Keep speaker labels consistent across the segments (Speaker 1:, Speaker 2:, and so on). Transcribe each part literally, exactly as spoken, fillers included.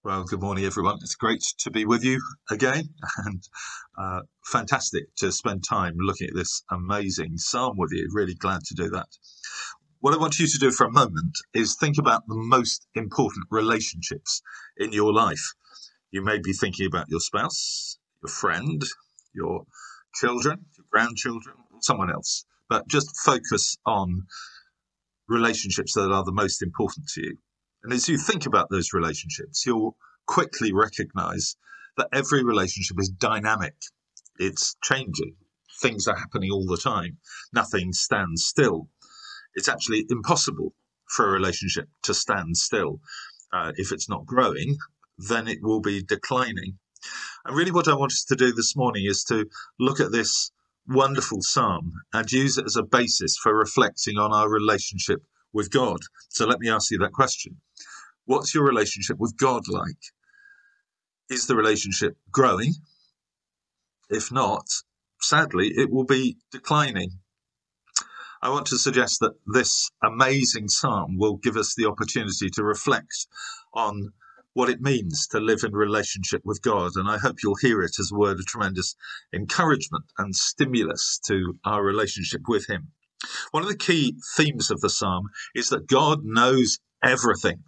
Speaker 1: Well, good morning, everyone. It's great to be with you again, and uh, fantastic to spend time looking at this amazing psalm with you. Really glad to do that. What I want you to do for a moment is think about the most important relationships in your life. You may be thinking about your spouse, your friend, your children, your grandchildren, or someone else, but just focus on relationships that are the most important to you. And as you think about those relationships, you'll quickly recognize that every relationship is dynamic. It's changing. Things are happening all the time. Nothing stands still. It's actually impossible for a relationship to stand still. Uh, if it's not growing, then it will be declining. And really what I want us to do this morning is to look at this wonderful psalm and use it as a basis for reflecting on our relationship with God. So let me ask you that question. What's your relationship with God like? Is the relationship growing? If not, sadly, it will be declining. I want to suggest that this amazing psalm will give us the opportunity to reflect on what it means to live in relationship with God. And I hope you'll hear it as a word of tremendous encouragement and stimulus to our relationship with him. One of the key themes of the psalm is that God knows everything.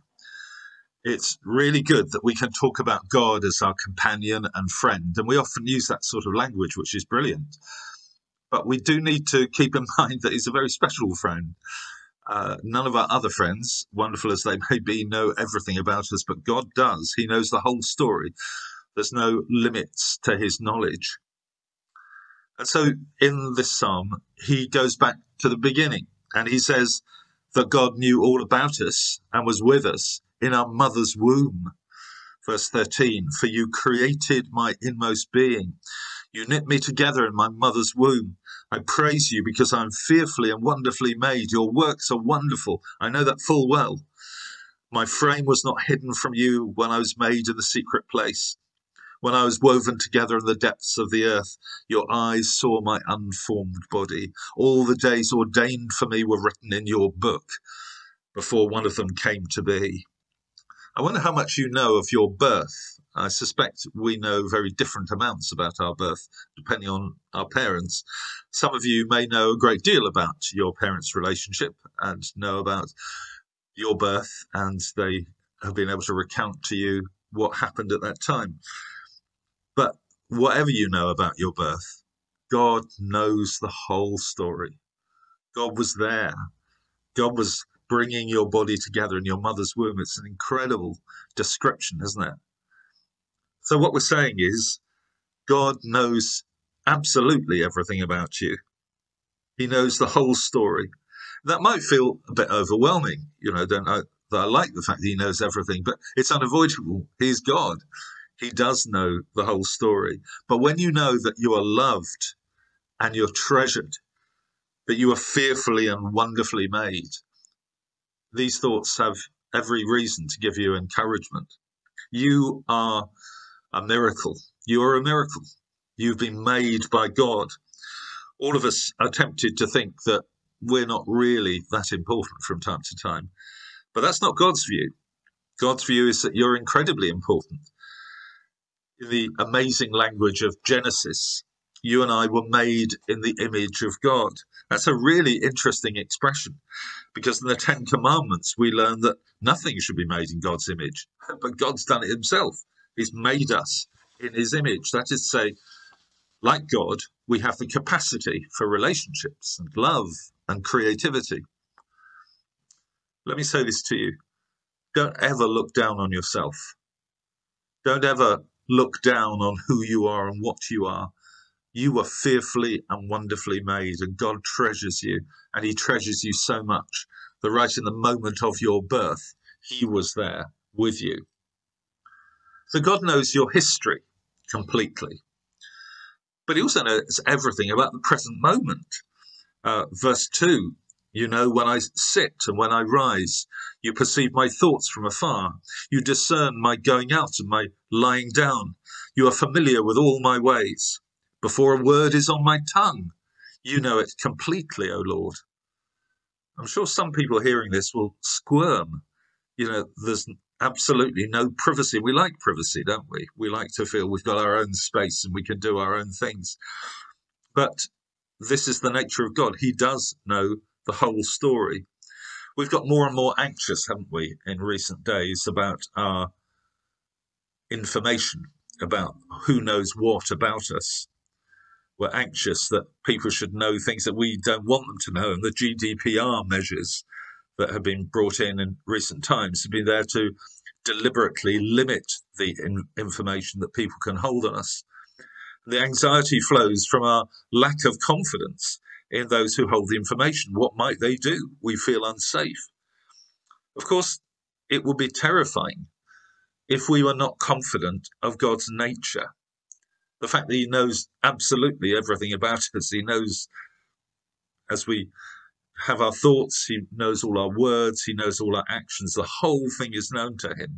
Speaker 1: It's really good that we can talk about God as our companion and friend, and we often use that sort of language, which is brilliant. But we do need to keep in mind that he's a very special friend. Uh, none of our other friends, wonderful as they may be, know everything about us, but God does. He knows the whole story. There's no limits to his knowledge. And so in this psalm, he goes back to the beginning, and he says that God knew all about us and was with us in our mother's womb. Verse thirteen, for you created my inmost being. You knit me together in my mother's womb. I praise you because I'm fearfully and wonderfully made. Your works are wonderful. I know that full well. My frame was not hidden from you when I was made in the secret place. When I was woven together in the depths of the earth, your eyes saw my unformed body. All the days ordained for me were written in your book before one of them came to be. I wonder how much you know of your birth. I suspect we know very different amounts about our birth, depending on our parents. Some of you may know a great deal about your parents' relationship and know about your birth, and they have been able to recount to you what happened at that time. But whatever you know about your birth, God knows the whole story. God was there. God was bringing your body together in your mother's womb. It's an incredible description, isn't it? So what we're saying is God knows absolutely everything about you. He knows the whole story. That might feel a bit overwhelming. You know, don't I, that I like the fact that he knows everything, but it's unavoidable. He's God. He does know the whole story. But when you know that you are loved and you're treasured, that you are fearfully and wonderfully made, these thoughts have every reason to give you encouragement. You are a miracle. You are a miracle. You've been made by God. All of us are tempted to think that we're not really that important from time to time. But that's not God's view. God's view is that you're incredibly important. In the amazing language of Genesis, you and I were made in the image of God. That's a really interesting expression, because in the Ten Commandments, we learn that nothing should be made in God's image, but God's done it himself. He's made us in his image. That is to say, like God, we have the capacity for relationships and love and creativity. Let me say this to you. Don't ever look down on yourself. Don't ever look down on who you are and what you are. You were fearfully and wonderfully made, and God treasures you, and he treasures you so much that right in the moment of your birth, he was there with you. So God knows your history completely, but he also knows everything about the present moment. Uh, verse two, you know when I sit and when I rise. You perceive my thoughts from afar. You discern my going out and my lying down. You are familiar with all my ways. Before a word is on my tongue, you know it completely, O Lord. I'm sure some people hearing this will squirm. You know, there's absolutely no privacy. We like privacy, don't we? We like to feel we've got our own space and we can do our own things. But this is the nature of God. He does know the whole story. We've got more and more anxious, haven't we, in recent days about our information, about who knows what about us. We're anxious that people should know things that we don't want them to know, and the G D P R measures that have been brought in in recent times have been there to deliberately limit the in information that people can hold on us. The anxiety flows from our lack of confidence in those who hold the information. What might they do? We feel unsafe. Of course, it would be terrifying if we were not confident of God's nature. The fact that he knows absolutely everything about us. He knows as we have our thoughts, he knows all our words, he knows all our actions. The whole thing is known to him.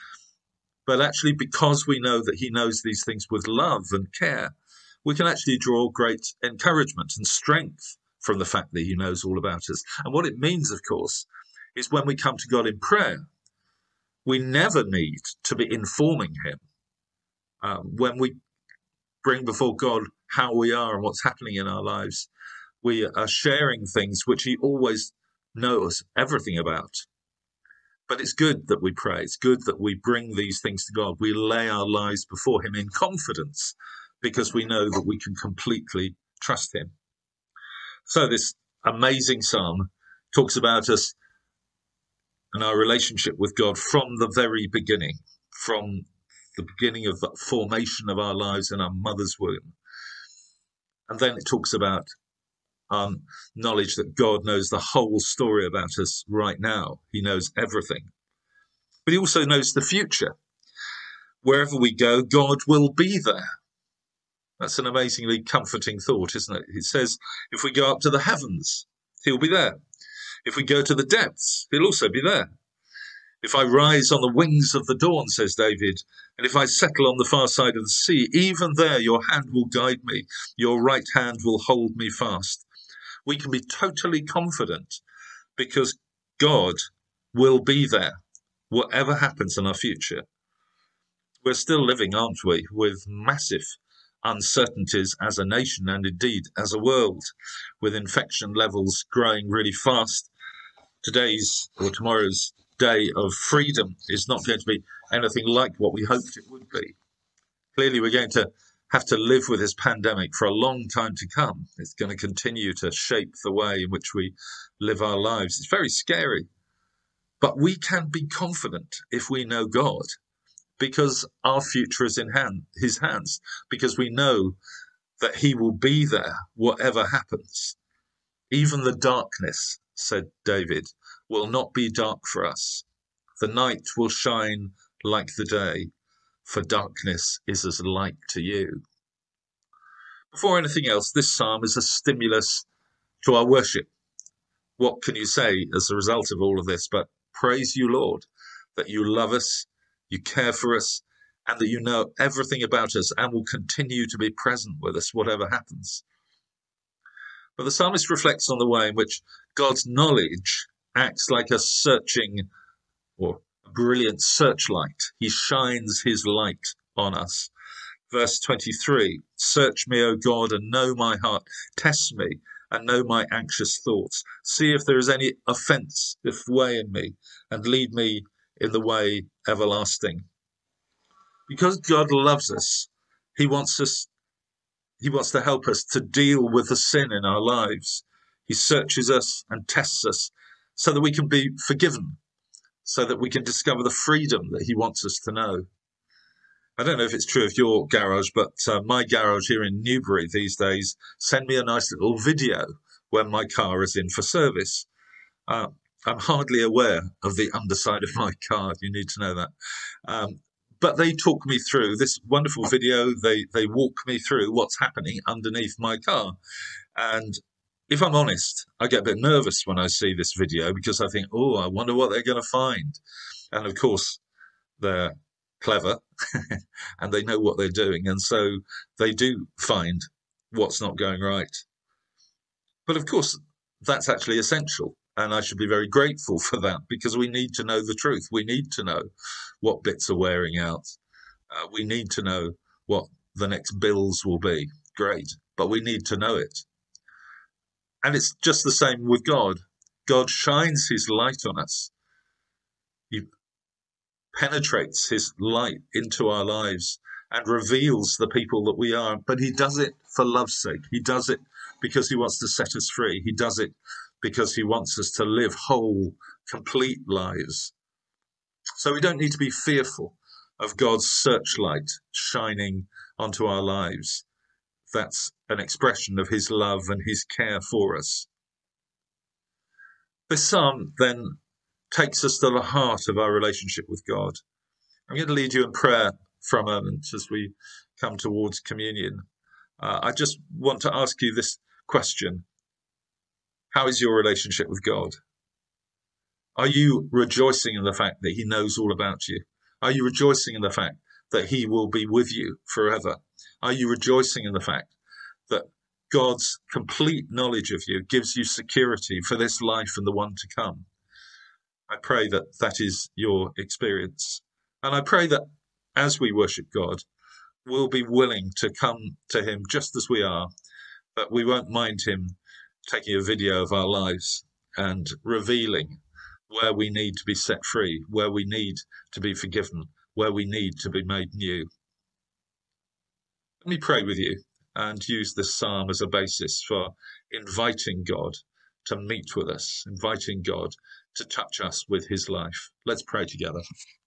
Speaker 1: But actually, because we know that he knows these things with love and care, we can actually draw great encouragement and strength from the fact that he knows all about us. And what it means, of course, is when we come to God in prayer, we never need to be informing him. Um, when we bring before God how we are and what's happening in our lives, we are sharing things which he always knows everything about. But it's good that we pray. It's good that we bring these things to God. We lay our lives before him in confidence because we know that we can completely trust him. So this amazing psalm talks about us and our relationship with God from the very beginning, from the beginning of the formation of our lives in our mother's womb. And then it talks about um, knowledge that God knows the whole story about us right now. He knows everything. But he also knows the future. Wherever we go, God will be there. That's an amazingly comforting thought, isn't it? It says, if we go up to the heavens, he'll be there. If we go to the depths, he'll also be there. If I rise on the wings of the dawn, says David, and if I settle on the far side of the sea, even there your hand will guide me, your right hand will hold me fast. We can be totally confident because God will be there, whatever happens in our future. We're still living, aren't we, with massive uncertainties as a nation and indeed as a world, with infection levels growing really fast. Today's or tomorrow's day of freedom is not going to be anything like what we hoped it would be. Clearly, we're going to have to live with this pandemic for a long time to come. It's going to continue to shape the way in which we live our lives. It's very scary. But we can be confident if we know God, because our future is in hand, his hands, because we know that he will be there whatever happens. Even the darkness, said David, will not be dark for us. The night will shine like the day, for darkness is as light to you. Before anything else, this psalm is a stimulus to our worship. What can you say as a result of all of this but praise you, Lord, that you love us, you care for us, and that you know everything about us and will continue to be present with us, whatever happens. But the psalmist reflects on the way in which God's knowledge acts like a searching or a brilliant searchlight. He shines his light on us. Verse twenty-three, search me, O God, and know my heart. Test me and know my anxious thoughts. See if there is any offence, if way in me, and lead me in the way everlasting. Because God loves us, he wants us, he wants to help us to deal with the sin in our lives. He searches us and tests us so that we can be forgiven, so that we can discover the freedom that he wants us to know. I don't know if it's true of your garage, but uh, my garage here in Newbury these days send me a nice little video when my car is in for service. Uh, I'm hardly aware of the underside of my car. You need to know that. Um, but they talk me through this wonderful video. They they walk me through what's happening underneath my car. And if I'm honest, I get a bit nervous when I see this video because I think, oh, I wonder what they're going to find. And of course, they're clever and they know what they're doing. And so they do find what's not going right. But of course, that's actually essential. And I should be very grateful for that, because we need to know the truth. We need to know what bits are wearing out. Uh, we need to know what the next bills will be. Great. But we need to know it. And it's just the same with God. God shines his light on us. He penetrates his light into our lives and reveals the people that we are. But he does it for love's sake. He does it because he wants to set us free. He does it because he wants us to live whole, complete lives. So we don't need to be fearful of God's searchlight shining onto our lives. That's an expression of his love and his care for us. This psalm then takes us to the heart of our relationship with God. I'm going to lead you in prayer for a moment as we come towards communion. Uh, I just want to ask you this question. How is your relationship with God? Are you rejoicing in the fact that he knows all about you? Are you rejoicing in the fact that he will be with you forever? Are you rejoicing in the fact that God's complete knowledge of you gives you security for this life and the one to come? I pray that that is your experience. And I pray that as we worship God, we'll be willing to come to him just as we are, but we won't mind him taking a video of our lives and revealing where we need to be set free, where we need to be forgiven, where we need to be made new. Let me pray with you and use this psalm as a basis for inviting God to meet with us, inviting God to touch us with his life. Let's pray together.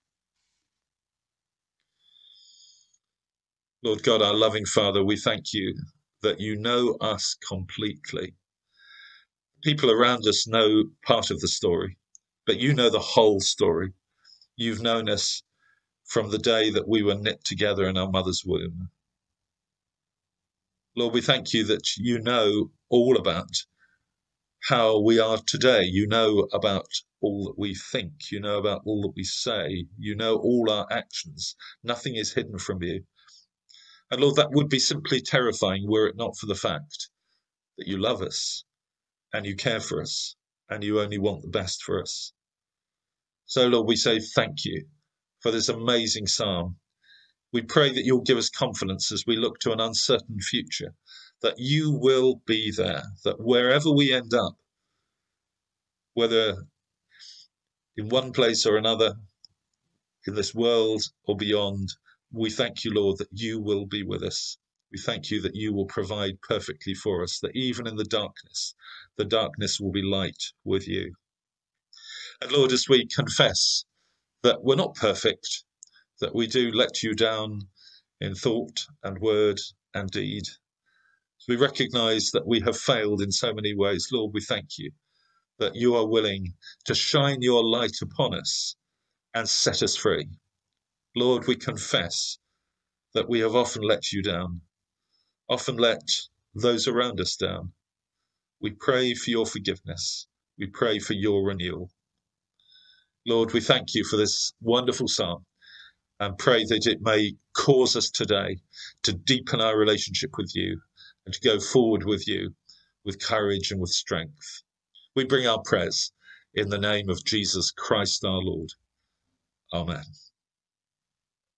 Speaker 1: Lord God, our loving Father, we thank you that you know us completely. People around us know part of the story, but you know the whole story. You've known us from the day that we were knit together in our mother's womb. Lord, we thank you that you know all about how we are today. You know about all that we think. You know about all that we say. You know all our actions. Nothing is hidden from you. And Lord, that would be simply terrifying were it not for the fact that you love us and you care for us and you only want the best for us. So, Lord, we say thank you for this amazing psalm. We pray that you'll give us confidence as we look to an uncertain future, that you will be there, that wherever we end up, whether in one place or another, in this world or beyond, we thank you, Lord, that you will be with us. We thank you that you will provide perfectly for us, that even in the darkness, the darkness will be light with you. And Lord, as we confess that we're not perfect, that we do let you down in thought and word and deed, as we recognize that we have failed in so many ways, Lord, we thank you that you are willing to shine your light upon us and set us free. Lord, we confess that we have often let you down, often let those around us down. We pray for your forgiveness. We pray for your renewal. Lord, we thank you for this wonderful psalm and pray that it may cause us today to deepen our relationship with you and to go forward with you with courage and with strength. We bring our prayers in the name of Jesus Christ our Lord. Amen.